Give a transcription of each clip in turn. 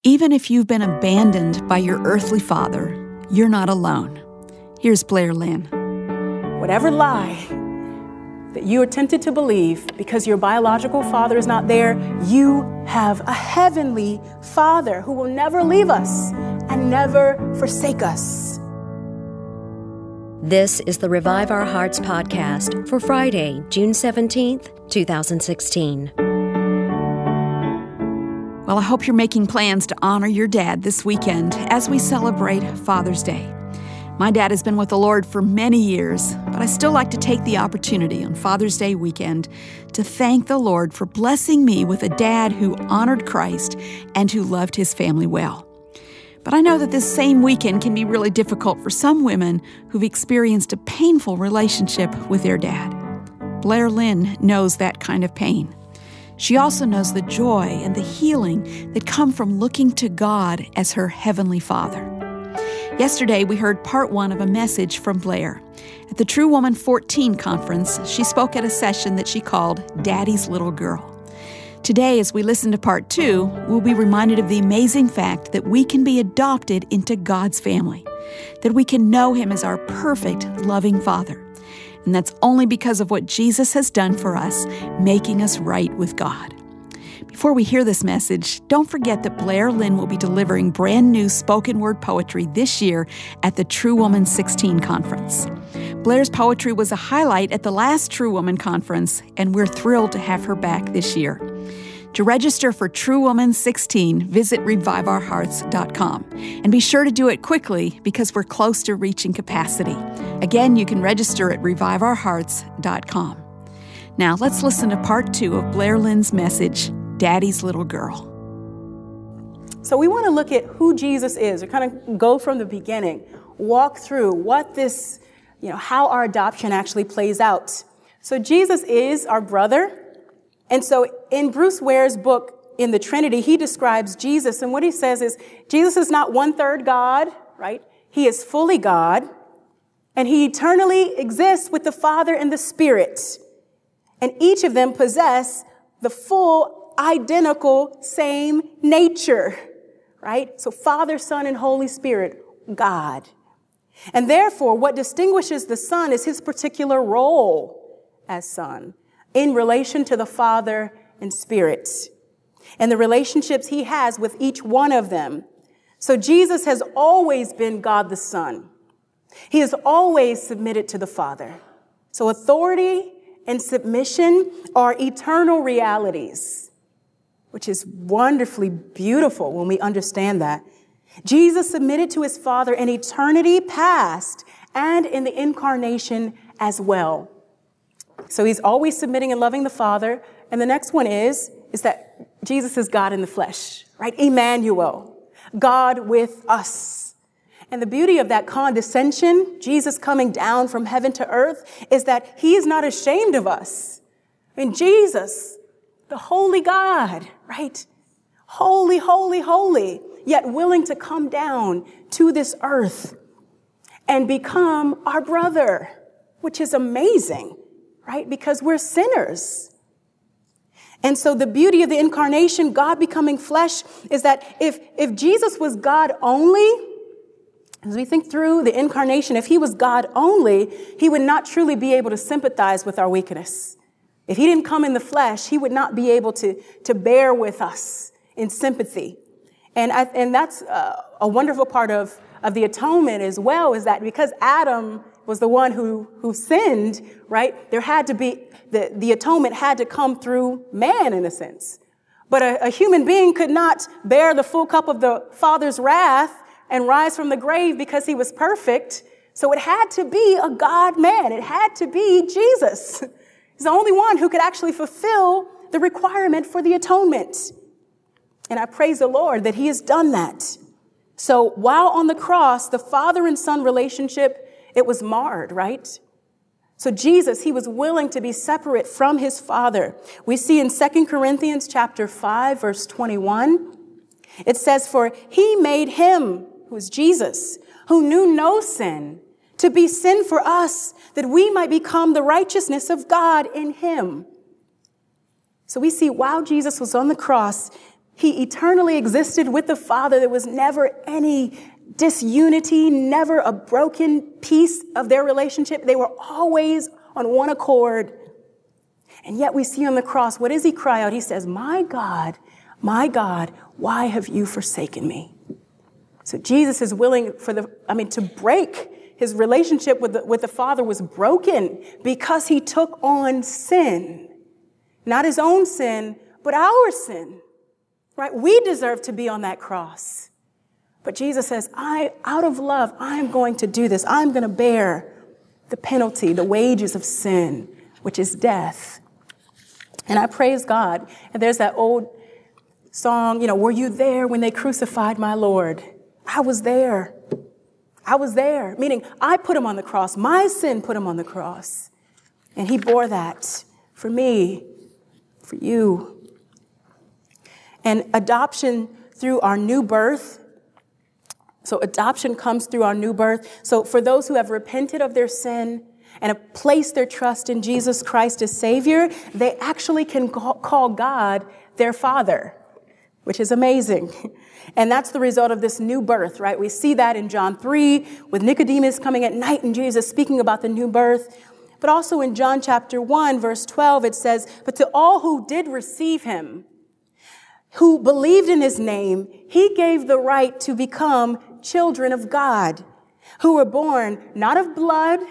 Even if you've been abandoned by your earthly father, you're not alone. Here's Blair Lynn. Whatever lie that you are tempted to believe because your biological father is not there, you have a heavenly Father who will never leave us and never forsake us. This is the Revive Our Hearts podcast for Friday, June 17th, 2016. Well, I hope you're making plans to honor your dad this weekend as we celebrate Father's Day. My dad has been with the Lord for many years, but I still like to take the opportunity on Father's Day weekend to thank the Lord for blessing me with a dad who honored Christ and who loved his family well. But I know that this same weekend can be really difficult for some women who've experienced a painful relationship with their dad. Blair Lynn knows that kind of pain. She also knows the joy and the healing that come from looking to God as her Heavenly Father. Yesterday, we heard part one of a message from Blair. At the True Woman 14 conference, she spoke at a session that she called Daddy's Little Girl. Today, as we listen to part two, we'll be reminded of the amazing fact that we can be adopted into God's family, that we can know Him as our perfect, loving Father. And that's only because of what Jesus has done for us, making us right with God. Before we hear this message, don't forget that Blair Lynn will be delivering brand new spoken word poetry this year at the True Woman 16 conference. Blair's poetry was a highlight at the last True Woman conference, and we're thrilled to have her back this year. To register for True Woman 16, visit ReviveOurHearts.com. And be sure to do it quickly because we're close to reaching capacity. Again, you can register at ReviveOurHearts.com. Now, let's listen to part two of Blair Lynn's message, Daddy's Little Girl. So we want to look at who Jesus is, or kind of go from the beginning, walk through what this, how our adoption actually plays out. So Jesus is our brother. And so in Bruce Ware's book, In the Trinity, he describes Jesus. And what he says is, Jesus is not 1/3 God, right? He is fully God. And he eternally exists with the Father and the Spirit. And each of them possess the full, identical, same nature, right? So Father, Son, and Holy Spirit, God. And therefore, what distinguishes the Son is his particular role as Son in relation to the Father and Spirit, and the relationships he has with each one of them. So Jesus has always been God the Son. He has always submitted to the Father. So authority and submission are eternal realities, which is wonderfully beautiful when we understand that. Jesus submitted to his Father in eternity past and in the incarnation as well. So he's always submitting and loving the Father. And the next one is that Jesus is God in the flesh, right? Emmanuel, God with us. And the beauty of that condescension, Jesus coming down from heaven to earth, is that he is not ashamed of us. And Jesus, the holy God, right? Holy, holy, holy, yet willing to come down to this earth and become our brother, which is amazing. Right? Because we're sinners. And so the beauty of the incarnation, God becoming flesh, is that if Jesus was God only, as we think through the incarnation, if he was God only, he would not truly be able to sympathize with our weakness. If he didn't come in the flesh, he would not be able to bear with us in sympathy. And that's a wonderful part of the atonement as well, is that because Adam was the one who sinned, right? There had to be, the atonement had to come through man in a sense. But a human being could not bear the full cup of the Father's wrath and rise from the grave because he was perfect. So it had to be a God-man. It had to be Jesus. He's the only one who could actually fulfill the requirement for the atonement. And I praise the Lord that he has done that. So while on the cross, the Father and Son relationship, it was marred, right? So Jesus, he was willing to be separate from his Father. We see in 2 Corinthians chapter 5, verse 21, it says, "For he made him," who is Jesus, "who knew no sin, to be sin for us, that we might become the righteousness of God in him." So we see while Jesus was on the cross, He eternally existed with the Father. There was never any disunity, never a broken piece of their relationship. They were always on one accord. And yet we see on the cross, what does he cry out? He says, my God, why have you forsaken me? So Jesus is willing to break his relationship with the Father was broken because he took on sin. Not his own sin, but our sin. Right? We deserve to be on that cross. But Jesus says, out of love, I'm going to do this. I'm going to bear the penalty, the wages of sin, which is death. And I praise God. And there's that old song, were you there when they crucified my Lord? I was there. Meaning I put him on the cross. My sin put him on the cross. And he bore that for me, for you. And adoption through our new birth. So adoption comes through our new birth. So for those who have repented of their sin and have placed their trust in Jesus Christ as Savior, they actually can call God their Father, which is amazing. And that's the result of this new birth, right? We see that in John 3 with Nicodemus coming at night and Jesus speaking about the new birth. But also in John chapter 1, verse 12, it says, but to all who did receive him, who believed in his name, he gave the right to become children of God, who were born not of blood,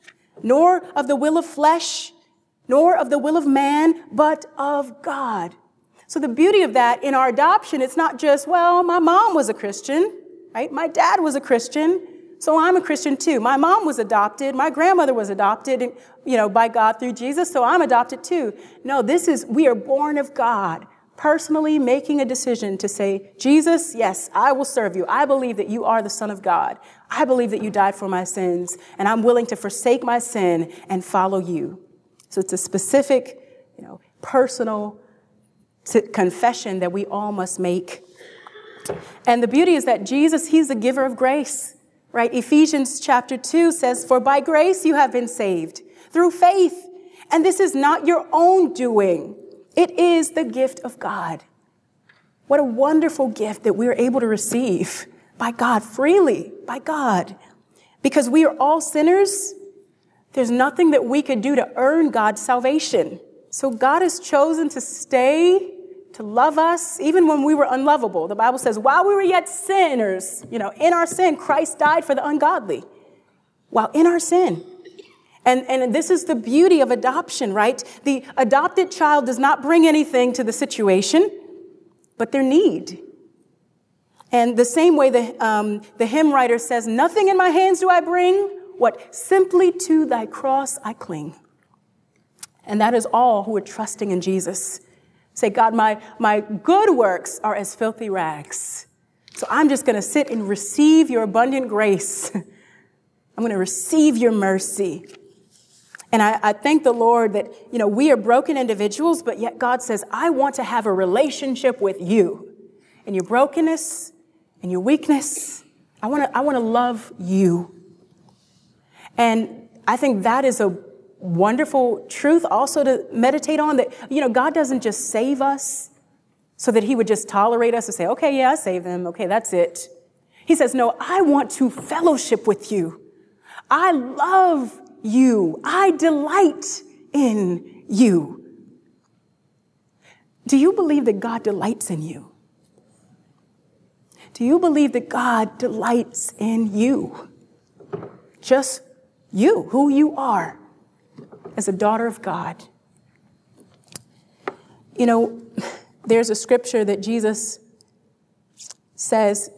nor of the will of flesh, nor of the will of man, but of God. So the beauty of that in our adoption, it's not just, well, my mom was a Christian, right? My dad was a Christian, so I'm a Christian too. My mom was adopted. My grandmother was adopted, by God through Jesus, so I'm adopted too. No, we are born of God. Personally making a decision to say, Jesus, yes, I will serve you. I believe that you are the Son of God. I believe that you died for my sins, and I'm willing to forsake my sin and follow you. So it's a specific, personal confession that we all must make. And the beauty is that Jesus, he's the giver of grace, right? Ephesians chapter 2 says, for by grace you have been saved through faith, and this is not your own doing. It is the gift of God. What a wonderful gift that we're able to receive by God, freely, by God. Because we are all sinners, there's nothing that we could do to earn God's salvation. So God has chosen to stay, to love us, even when we were unlovable. The Bible says, while we were yet sinners, in our sin, Christ died for the ungodly. While in our sin. And this is the beauty of adoption, right? The adopted child does not bring anything to the situation, but their need. And the same way the hymn writer says, nothing in my hands do I bring, what? Simply to thy cross I cling. And that is all who are trusting in Jesus. Say, God, my good works are as filthy rags. So I'm just going to sit and receive your abundant grace. I'm going to receive your mercy. And I thank the Lord that, we are broken individuals, but yet God says, I want to have a relationship with you. In your brokenness, in your weakness, I want to love you. And I think that is a wonderful truth also to meditate on, that, God doesn't just save us so that he would just tolerate us and say, okay, yeah, I saved them. Okay, that's it. He says, no, I want to fellowship with you. I love you. I delight in you. Do you believe that God delights in you? Do you believe that God delights in you? Just you, who you are as a daughter of God. There's a scripture that Jesus says,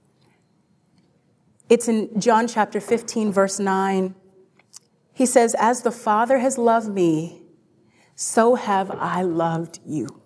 it's in John chapter 15, verse 9. He says, as the Father has loved me, so have I loved you.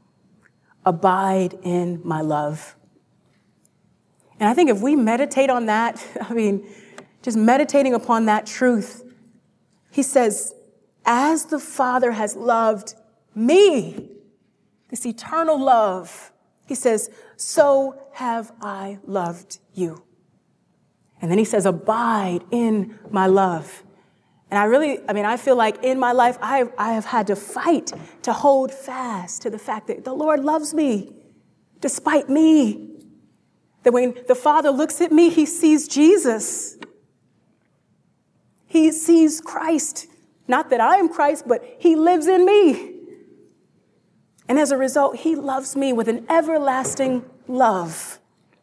Abide in my love. And I think if we meditate on that, just meditating upon that truth, he says, as the Father has loved me, this eternal love, he says, so have I loved you. And then he says, abide in my love. And I feel like in my life, I have had to fight to hold fast to the fact that the Lord loves me. despite me. That when the Father looks at me, he sees Jesus. He sees Christ. Not that I am Christ, but he lives in me. And as a result, he loves me with an everlasting love.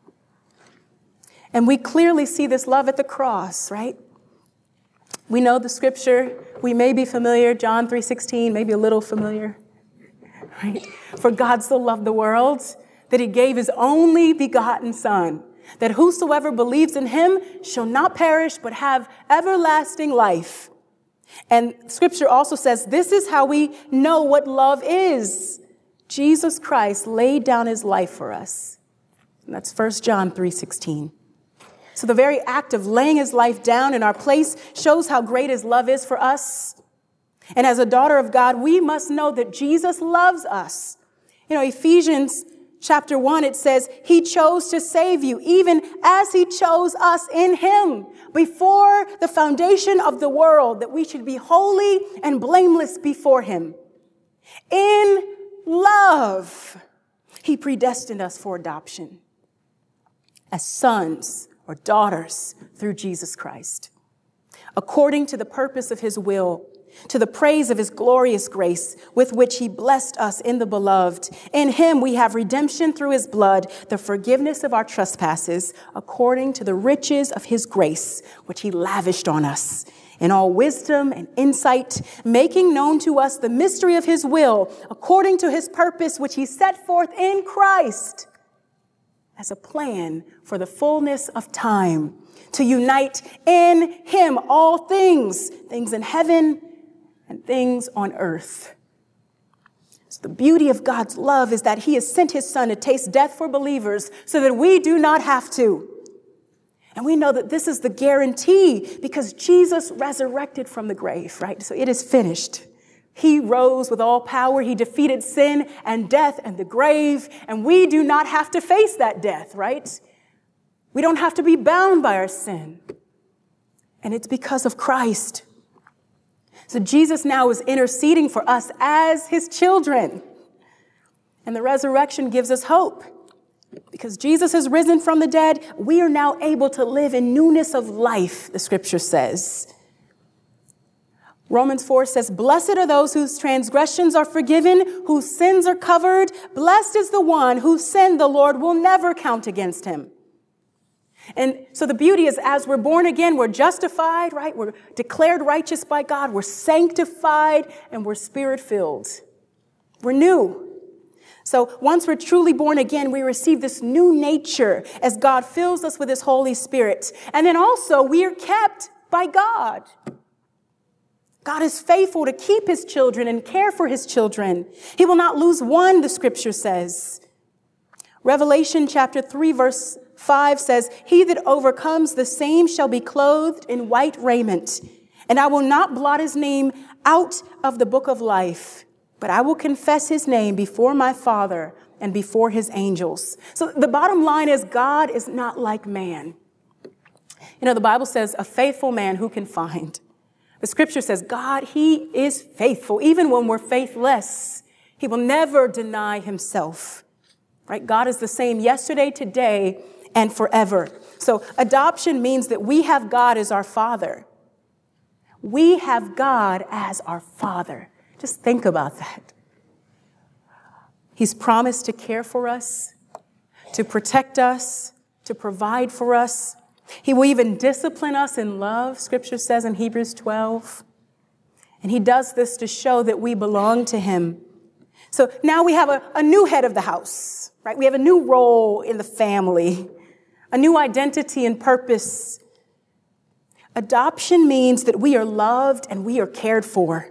And we clearly see this love at the cross, right? We know the scripture. We may be familiar, John 3:16, maybe a little familiar, right? For God so loved the world that he gave his only begotten Son, that whosoever believes in him shall not perish but have everlasting life. And scripture also says, this is how we know what love is. Jesus Christ laid down his life for us. And that's 1 John 3:16. So the very act of laying his life down in our place shows how great his love is for us. And as a daughter of God, we must know that Jesus loves us. You know, Ephesians chapter 1, it says, he chose to save you, even as he chose us in him before the foundation of the world, that we should be holy and blameless before him. In love, he predestined us for adoption as sons or daughters through Jesus Christ, according to the purpose of his will, to the praise of his glorious grace with which he blessed us in the beloved. In him we have redemption through his blood, the forgiveness of our trespasses, according to the riches of his grace, which he lavished on us in all wisdom and insight, making known to us the mystery of his will, according to his purpose, which he set forth in Christ as a plan for the fullness of time, to unite in him all things, things in heaven and things on earth. So the beauty of God's love is that he has sent his Son to taste death for believers so that we do not have to. And we know that this is the guarantee because Jesus resurrected from the grave, right? So it is finished. He rose with all power. He defeated sin and death and the grave. And we do not have to face that death, right? We don't have to be bound by our sin. And it's because of Christ. So Jesus now is interceding for us as his children. And the resurrection gives us hope. Because Jesus has risen from the dead, we are now able to live in newness of life, the scripture says. Romans 4 says, blessed are those whose transgressions are forgiven, whose sins are covered. Blessed is the one whose sin the Lord will never count against him. And so the beauty is as we're born again, we're justified, right? We're declared righteous by God. We're sanctified and we're spirit-filled. We're new. So once we're truly born again, we receive this new nature as God fills us with his Holy Spirit. And then also we are kept by God. God is faithful to keep his children and care for his children. He will not lose one, the scripture says. Revelation chapter 3, verse 5 says, he that overcomes, the same shall be clothed in white raiment. And I will not blot his name out of the book of life, but I will confess his name before my Father and before his angels. So the bottom line is God is not like man. You know, the Bible says, a faithful man who can find. The scripture says, God, he is faithful. Even when we're faithless, he will never deny himself. Right? God is the same yesterday, today, and forever. So adoption means that we have God as our Father. We have God as our Father. Just think about that. He's promised to care for us, to protect us, to provide for us. He will even discipline us in love, scripture says in Hebrews 12. And he does this to show that we belong to him. So now we have a new head of the house, right? We have a new role in the family, a new identity and purpose. Adoption means that we are loved and we are cared for.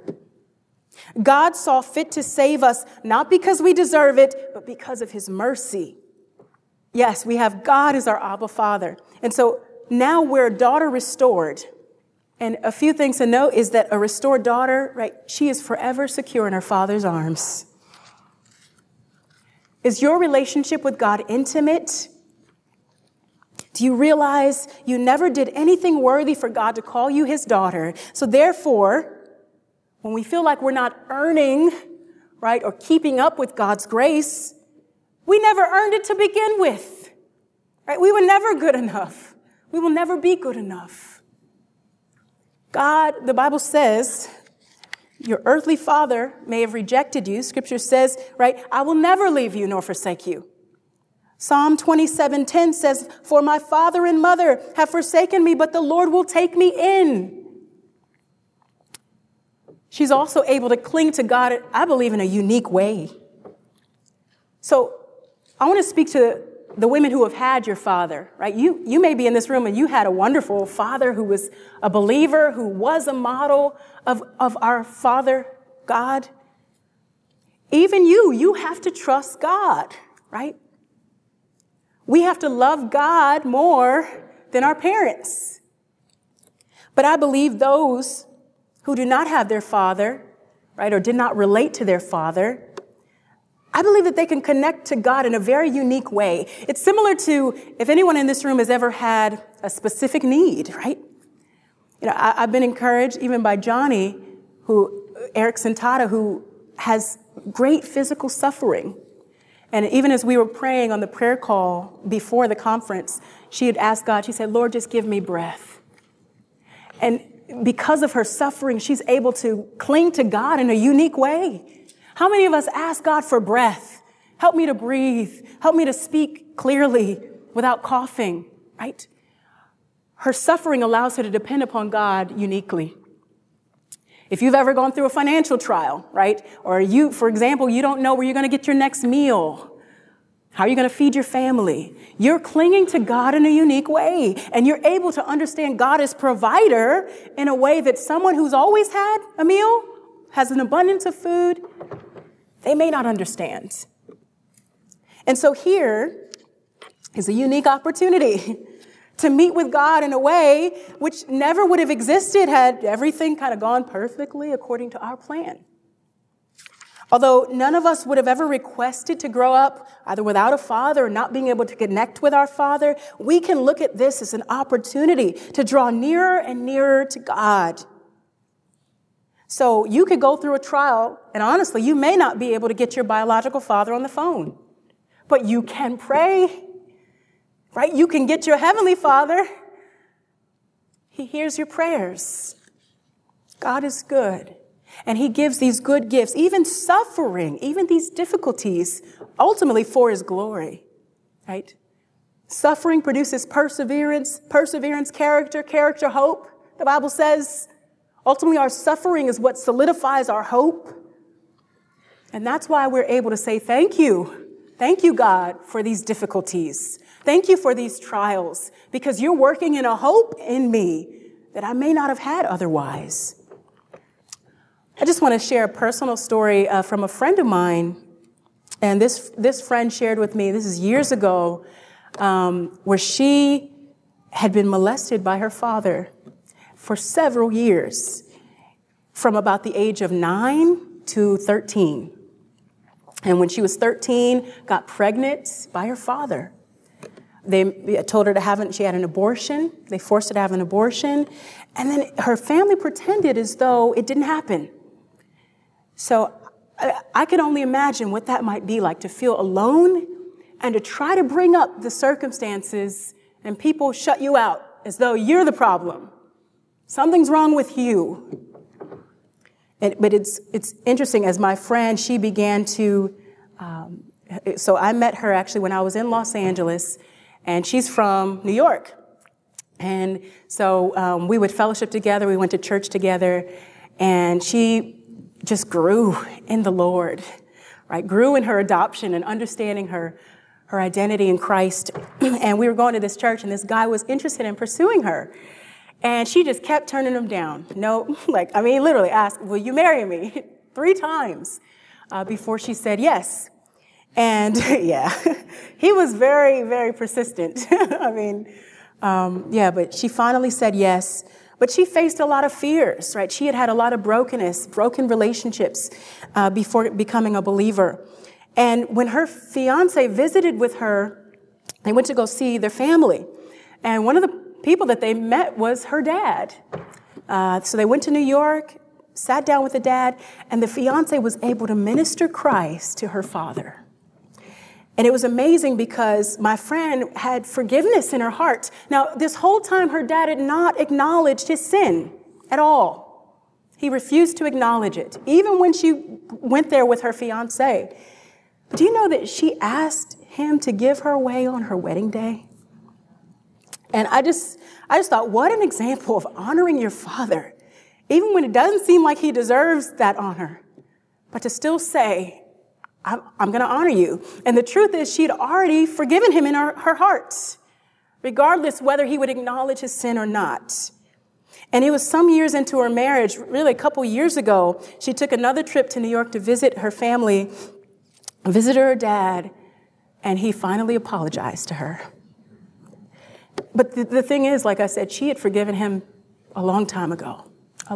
God saw fit to save us, not because we deserve it, but because of his mercy. Yes, we have God as our Abba Father. And so now we're a daughter restored. And a few things to note is that a restored daughter, right, she is forever secure in her father's arms. Is your relationship with God intimate? Do you realize you never did anything worthy for God to call you his daughter? So therefore, when we feel like we're not earning, right, or keeping up with God's grace, We never earned it to begin with. Right? We were never good enough. We will never be good enough. God, the Bible says, your earthly father may have rejected you. Scripture says, right, I will never leave you nor forsake you. Psalm 27:10 says, for my father and mother have forsaken me, but the Lord will take me in. She's also able to cling to God, I believe, in a unique way. So I want to speak to the women who have had your father, right? You may be in this room and you had a wonderful father who was a believer, who was a model of our Father, God. Even you have to trust God, right? We have to love God more than our parents. But I believe those who do not have their father, right, or did not relate to their father, I believe that they can connect to God in a very unique way. It's similar to if anyone in this room has ever had a specific need, right? You know, I've been encouraged even by Johnny, Eric Santata, who has great physical suffering. And even as we were praying on the prayer call before the conference, she had asked God, she said, Lord, just give me breath. And because of her suffering, she's able to cling to God in a unique way. How many of us ask God for breath? Help me to breathe. Help me to speak clearly without coughing, right? Her suffering allows her to depend upon God uniquely. If you've ever gone through a financial trial, right? Or you, for example, you don't know where you're going to get your next meal. How are you going to feed your family? You're clinging to God in a unique way. And you're able to understand God as provider in a way that someone who's always had a meal, has an abundance of food, they may not understand. And so here is a unique opportunity to meet with God in a way which never would have existed had everything kind of gone perfectly according to our plan. Although none of us would have ever requested to grow up either without a father or not being able to connect with our father, we can look at this as an opportunity to draw nearer and nearer to God. So you could go through a trial, and honestly, you may not be able to get your biological father on the phone, but you can pray, right? You can get your heavenly Father. He hears your prayers. God is good, and he gives these good gifts, even suffering, even these difficulties, ultimately for his glory, right? Suffering produces perseverance, character, hope. The Bible says, ultimately, our suffering is what solidifies our hope. And that's why we're able to say, thank you. Thank you, God, for these difficulties. Thank you for these trials, because you're working in a hope in me that I may not have had otherwise. I just want to share a personal story from a friend of mine. And this friend shared with me, this is years ago, where she had been molested by her father for several years, from about the age of 9 to 13. And when she was 13, got pregnant by her father. They told her she had an abortion. They forced her to have an abortion. And then her family pretended as though it didn't happen. So I can only imagine what that might be like, to feel alone and to try to bring up the circumstances and people shut you out as though you're the problem. Something's wrong with you. But it's interesting, as my friend, she began to, so I met her actually when I was in Los Angeles, and she's from New York. And so we would fellowship together, we went to church together, and she just grew in the Lord, right? Grew in her adoption and understanding her identity in Christ. And we were going to this church, and this guy was interested in pursuing her. And she just kept turning him down. No, literally asked, will you marry me? 3 times before she said yes. And yeah, he was very, very persistent. But she finally said yes. But she faced a lot of fears, right? She had a lot of broken relationships before becoming a believer. And when her fiance visited with her, they went to go see their family. And one of the people that they met was her dad. So they went to New York, sat down with the dad, and the fiance was able to minister Christ to her father. And it was amazing because my friend had forgiveness in her heart. Now, this whole time, her dad had not acknowledged his sin at all. He refused to acknowledge it, even when she went there with her fiancé. But do you know that she asked him to give her away on her wedding day? And I just thought, what an example of honoring your father, even when it doesn't seem like he deserves that honor, but to still say, I'm going to honor you. And the truth is, she'd already forgiven him in her heart, regardless whether he would acknowledge his sin or not. And it was some years into her marriage, really a couple years ago, she took another trip to New York to visit her family, visited her dad, and he finally apologized to her. But the thing is, like I said, she had forgiven him a long time ago.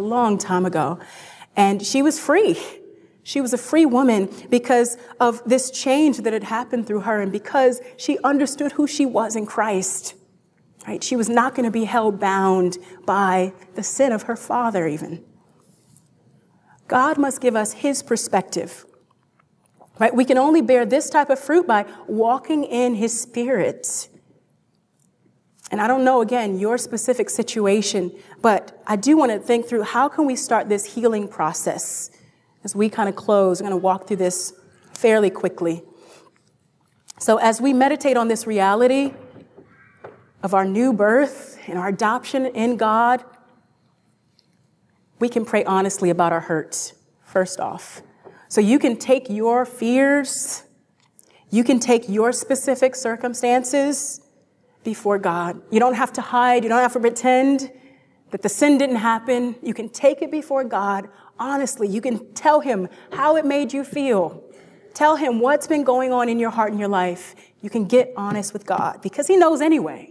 And she was free. She was a free woman because of this change that had happened through her and because she understood who she was in Christ. Right? She was not going to be held bound by the sin of her father even. God must give us his perspective. Right? We can only bear this type of fruit by walking in his Spirit. And I don't know, again, your specific situation, but I do want to think through how can we start this healing process. As we kind of close, I'm going to walk through this fairly quickly. So as we meditate on this reality of our new birth and our adoption in God, we can pray honestly about our hurt, first off. So you can take your fears, you can take your specific circumstances before God. You don't have to hide, you don't have to pretend that the sin didn't happen. You can take it before God honestly. You can tell him how it made you feel. Tell him what's been going on in your heart and your life. You can get honest with God because he knows anyway.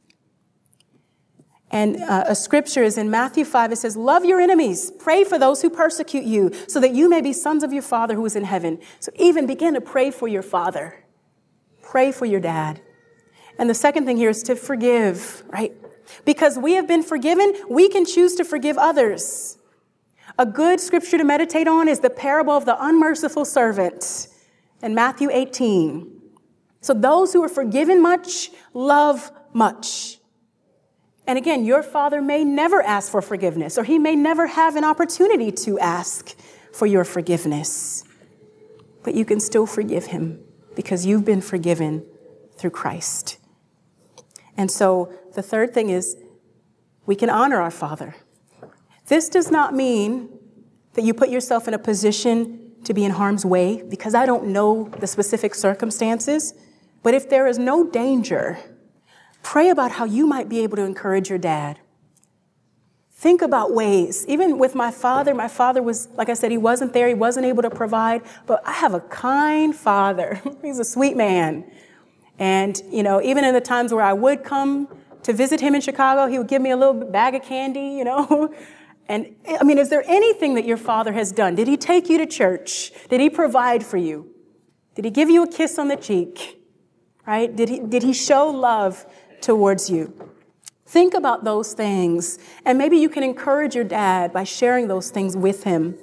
And a scripture is in Matthew 5. It says, love your enemies. Pray for those who persecute you so that you may be sons of your Father who is in heaven. So even begin to pray for your father. Pray for your dad. And the second thing here is to forgive, right? Because we have been forgiven, we can choose to forgive others. A good scripture to meditate on is the parable of the unmerciful servant in Matthew 18. So those who are forgiven much, love much. And again, your father may never ask for forgiveness, or he may never have an opportunity to ask for your forgiveness. But you can still forgive him because you've been forgiven through Christ. And so the third thing is we can honor our father. This does not mean that you put yourself in a position to be in harm's way, because I don't know the specific circumstances. But if there is no danger, pray about how you might be able to encourage your dad. Think about ways. Even with my father was, like I said, he wasn't there. He wasn't able to provide. But I have a kind father. He's a sweet man. And, even in the times where I would come to visit him in Chicago, he would give me a little bag of candy, And, is there anything that your father has done? Did he take you to church? Did he provide for you? Did he give you a kiss on the cheek? Right? Did he show love towards you? Think about those things. And maybe you can encourage your dad by sharing those things with him.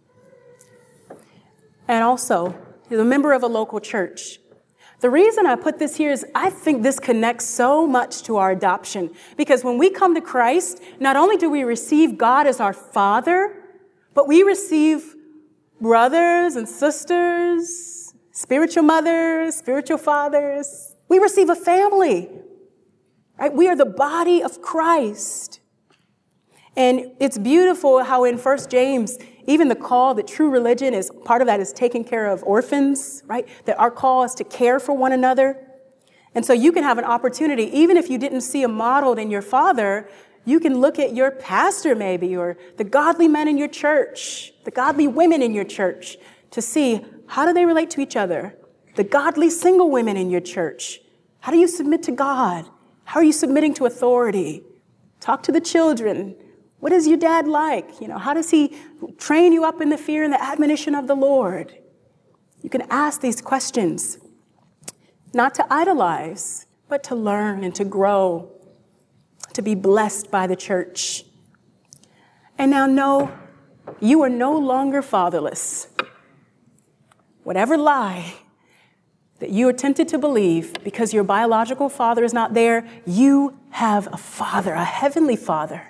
And also, you're a member of a local church. The reason I put this here is I think this connects so much to our adoption. Because when we come to Christ, not only do we receive God as our Father, but we receive brothers and sisters, spiritual mothers, spiritual fathers. We receive a family. Right? We are the body of Christ. And it's beautiful how in 1 James, even the call that true religion is, part of that is taking care of orphans, right? That our call is to care for one another. And so you can have an opportunity, even if you didn't see a modeled in your father, you can look at your pastor maybe, or the godly men in your church, the godly women in your church, to see how do they relate to each other? The godly single women in your church. How do you submit to God? How are you submitting to authority? Talk to the children. What is your dad like? How does he train you up in the fear and the admonition of the Lord? You can ask these questions, not to idolize, but to learn and to grow, to be blessed by the church. And now know you are no longer fatherless. Whatever lie that you are tempted to believe because your biological father is not there, you have a father, a heavenly father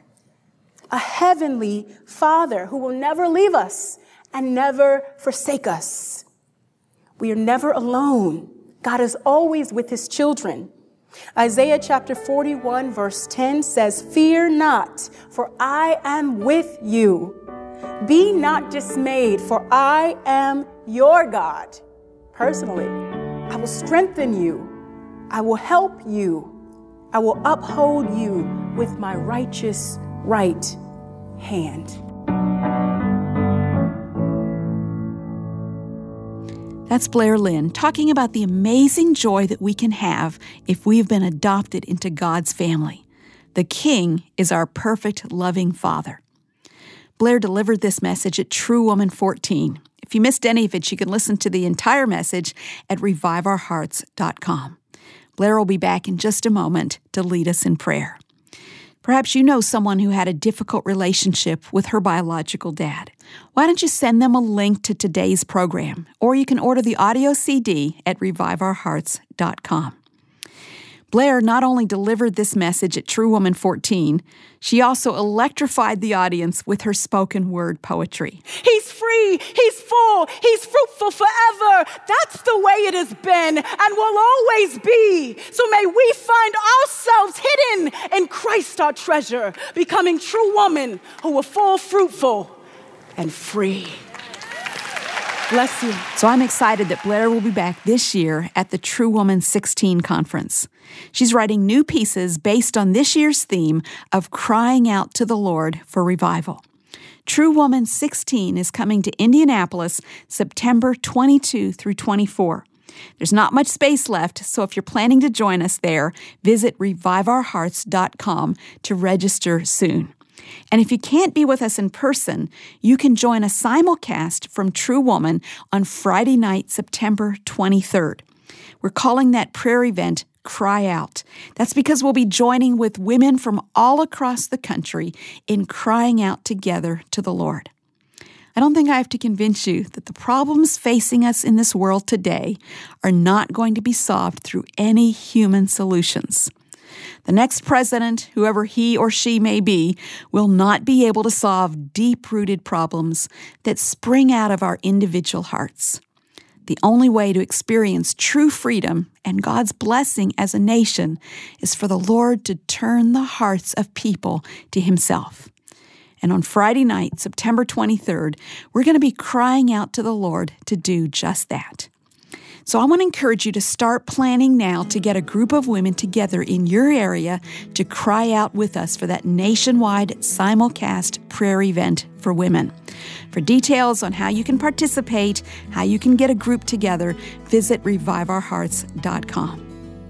who will never leave us and never forsake us. We are never alone. God is always with his children. Isaiah chapter 41 verse 10 says, "Fear not, for I am with you. Be not dismayed, for I am your God." Personally, I will strengthen you. I will help you. I will uphold you with my righteous right hand. That's Blair Lynn talking about the amazing joy that we can have if we've been adopted into God's family. The King is our perfect, loving Father. Blair delivered this message at True Woman 14. If you missed any of it, you can listen to the entire message at reviveourhearts.com. Blair will be back in just a moment to lead us in prayer. Perhaps you know someone who had a difficult relationship with her biological dad. Why don't you send them a link to today's program, or you can order the audio CD at reviveourhearts.com. Blair not only delivered this message at True Woman 14, she also electrified the audience with her spoken word poetry. He's free, he's full, he's fruitful forever. That's the way it has been and will always be. So may we find ourselves hidden in Christ our treasure, becoming true women who are full, fruitful, and free. Bless you. So I'm excited that Blair will be back this year at the True Woman 16 conference. She's writing new pieces based on this year's theme of crying out to the Lord for revival. True Woman 16 is coming to Indianapolis September 22 through 24. There's not much space left, so if you're planning to join us there, visit reviveourhearts.com to register soon. And if you can't be with us in person, you can join a simulcast from True Woman on Friday night, September 23rd. We're calling that prayer event Cry Out. That's because we'll be joining with women from all across the country in crying out together to the Lord. I don't think I have to convince you that the problems facing us in this world today are not going to be solved through any human solutions. The next president, whoever he or she may be, will not be able to solve deep-rooted problems that spring out of our individual hearts. The only way to experience true freedom and God's blessing as a nation is for the Lord to turn the hearts of people to himself. And on Friday night, September 23rd, we're going to be crying out to the Lord to do just that. So I want to encourage you to start planning now to get a group of women together in your area to cry out with us for that nationwide simulcast prayer event for women. For details on how you can participate, how you can get a group together, visit reviveourhearts.com.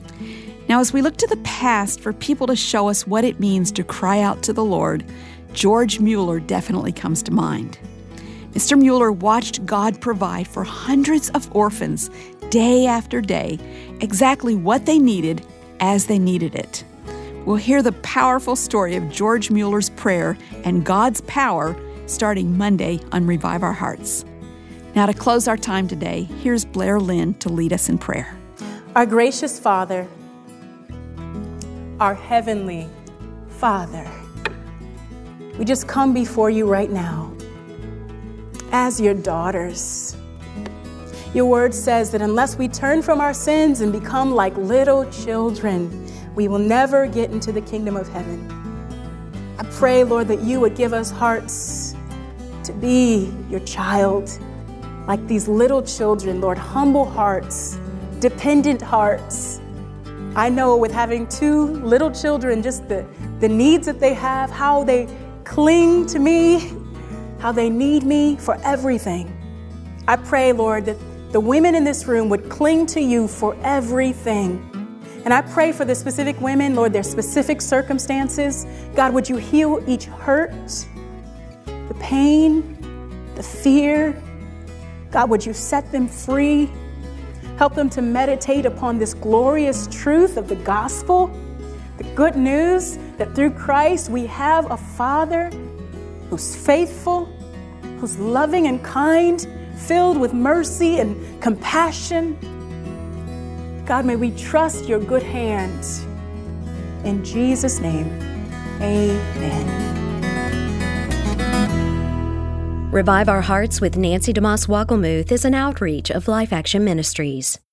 Now, as we look to the past for people to show us what it means to cry out to the Lord, George Mueller definitely comes to mind. Mr. Mueller watched God provide for hundreds of orphans day after day exactly what they needed as they needed it. We'll hear the powerful story of George Mueller's prayer and God's power starting Monday on Revive Our Hearts. Now, to close our time today, here's Blair Lynn to lead us in prayer. Our gracious Father, our heavenly Father, we just come before you right now as your daughters. Your word says that unless we turn from our sins and become like little children, we will never get into the kingdom of heaven. I pray, Lord, that you would give us hearts to be your child, like these little children, Lord, humble hearts, dependent hearts. I know with having two little children, just the needs that they have, how they cling to me, how they need me for everything. I pray, Lord, that the women in this room would cling to you for everything. And I pray for the specific women, Lord, their specific circumstances. God, would you heal each hurt, the pain, the fear? God, would you set them free? Help them to meditate upon this glorious truth of the gospel, the good news that through Christ we have a Father who's faithful, who's loving and kind, filled with mercy and compassion. God, may we trust your good hand. In Jesus' name, amen. Revive Our Hearts with Nancy DeMoss Wagelmuth is an outreach of Life Action Ministries.